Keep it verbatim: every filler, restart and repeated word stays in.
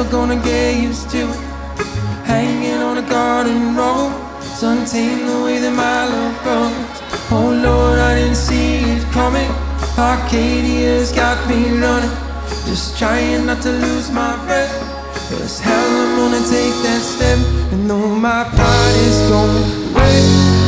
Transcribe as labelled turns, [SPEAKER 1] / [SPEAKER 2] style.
[SPEAKER 1] gonna get used to it. Hanging on a garden road, untamed the way that my love grows. Oh Lord, I didn't see it coming. Arcadia's got me running, just trying not to lose my breath. Cause hell, I'm gonna take that step, and though my pride is going away,